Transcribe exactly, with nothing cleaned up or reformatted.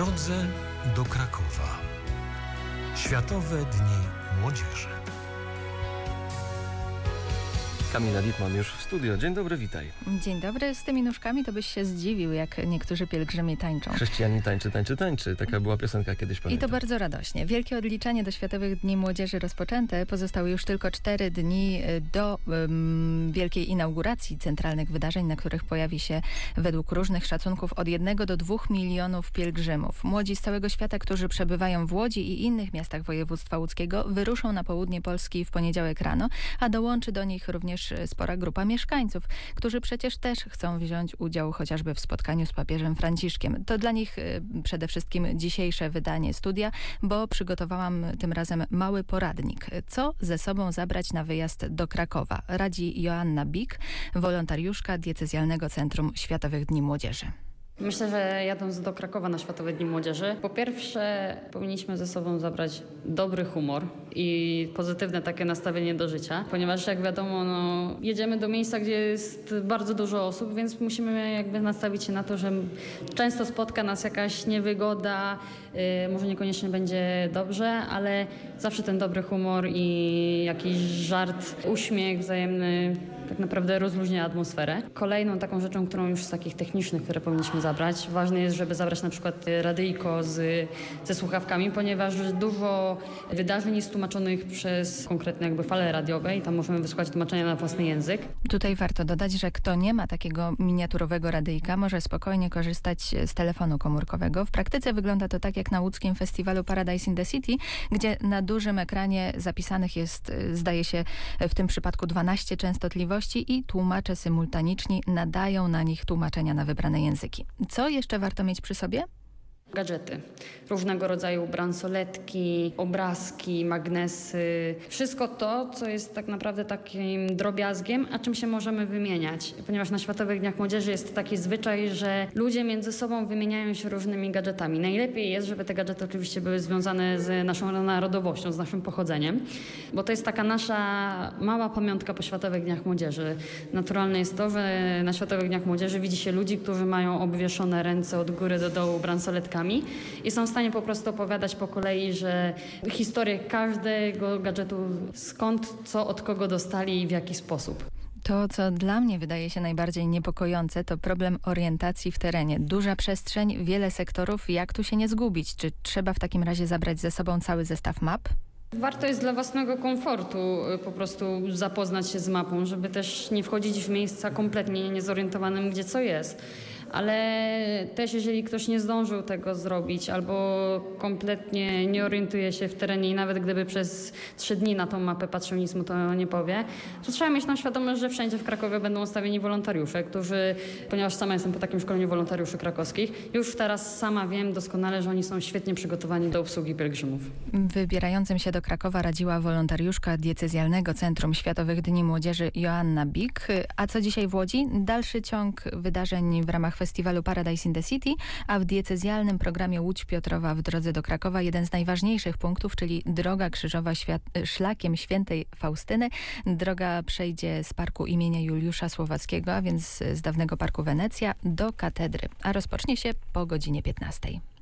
drodze do Krakowa. Światowe Dni Młodzieży. Kamila Wittmann już w studio. Dzień dobry, witaj. Dzień dobry. Z tymi nóżkami to byś się zdziwił, jak niektórzy pielgrzymi tańczą. Chrześcijanin tańczy, tańczy, tańczy. Taka była piosenka kiedyś, pamiętam. I to bardzo radośnie. Wielkie odliczanie do Światowych Dni Młodzieży rozpoczęte. Pozostały już tylko cztery dni do um, wielkiej inauguracji centralnych wydarzeń, na których pojawi się według różnych szacunków od jednego do dwóch milionów pielgrzymów. Młodzi z całego świata, którzy przebywają w Łodzi i innych miastach województwa łódzkiego, wyruszą na południe Polski w poniedziałek rano, a dołączy do nich również spora grupa mieszkańców, którzy przecież też chcą wziąć udział chociażby w spotkaniu z papieżem Franciszkiem. To dla nich y, przede wszystkim dzisiejsze wydanie studia, bo przygotowałam tym razem mały poradnik. Co ze sobą zabrać na wyjazd do Krakowa? Radzi Joanna Bik, wolontariuszka Diecezjalnego Centrum Światowych Dni Młodzieży. Myślę, że jadąc do Krakowa na Światowe Dni Młodzieży, po pierwsze powinniśmy ze sobą zabrać dobry humor i pozytywne takie nastawienie do życia, ponieważ jak wiadomo, no, jedziemy do miejsca, gdzie jest bardzo dużo osób, więc musimy jakby nastawić się na to, że często spotka nas jakaś niewygoda, yy, może niekoniecznie będzie dobrze, ale zawsze ten dobry humor i jakiś żart, uśmiech wzajemny tak naprawdę rozluźnia atmosferę. Kolejną taką rzeczą, którą już z takich technicznych, które powinniśmy zabrać, ważne jest, żeby zabrać na przykład radyjko z, ze słuchawkami, ponieważ dużo wydarzeń jest tłumaczonych przez konkretne jakby fale radiowe i tam możemy wysłuchać tłumaczenia na własny język. Tutaj warto dodać, że kto nie ma takiego miniaturowego radyjka, może spokojnie korzystać z telefonu komórkowego. W praktyce wygląda to tak jak na łódzkim festiwalu Paradise in the City, gdzie na dużym ekranie zapisanych jest, zdaje się, w tym przypadku dwanaście częstotliwości i tłumacze symultaniczni nadają na nich tłumaczenia na wybrane języki. Co jeszcze warto mieć przy sobie? Gadżety. Różnego rodzaju bransoletki, obrazki, magnesy. Wszystko to, co jest tak naprawdę takim drobiazgiem, a czym się możemy wymieniać. Ponieważ na Światowych Dniach Młodzieży jest taki zwyczaj, że ludzie między sobą wymieniają się różnymi gadżetami. Najlepiej jest, żeby te gadżety oczywiście były związane z naszą narodowością, z naszym pochodzeniem, bo to jest taka nasza mała pamiątka po Światowych Dniach Młodzieży. Naturalne jest to, że na Światowych Dniach Młodzieży widzi się ludzi, którzy mają obwieszone ręce od góry do dołu bransoletkami i są w stanie po prostu opowiadać po kolei, że historię każdego gadżetu, skąd, co, od kogo dostali i w jaki sposób. To, co dla mnie wydaje się najbardziej niepokojące, to problem orientacji w terenie. Duża przestrzeń, wiele sektorów. Jak tu się nie zgubić? Czy trzeba w takim razie zabrać ze sobą cały zestaw map? Warto jest dla własnego komfortu po prostu zapoznać się z mapą, żeby też nie wchodzić w miejsca kompletnie niezorientowanym, gdzie co jest. Ale też jeżeli ktoś nie zdążył tego zrobić albo kompletnie nie orientuje się w terenie i nawet gdyby przez trzy dni na tą mapę patrzył, nic mu to nie powie, to trzeba mieć na świadomość, że wszędzie w Krakowie będą ustawieni wolontariusze, którzy, ponieważ sama jestem po takim szkoleniu wolontariuszy krakowskich, już teraz sama wiem doskonale, że oni są świetnie przygotowani do obsługi pielgrzymów. Wybierającym się do Krakowa radziła wolontariuszka Diecezjalnego Centrum Światowych Dni Młodzieży Joanna Bik. A co dzisiaj w Łodzi? Dalszy ciąg wydarzeń w ramach festiwalu Paradise in the City, a w diecezjalnym programie Łódź Piotrowa w drodze do Krakowa jeden z najważniejszych punktów, czyli droga krzyżowa świat- szlakiem świętej Faustyny. Droga przejdzie z parku imienia Juliusza Słowackiego, a więc z dawnego parku Wenecja, do katedry, a rozpocznie się po godzinie piętnastej.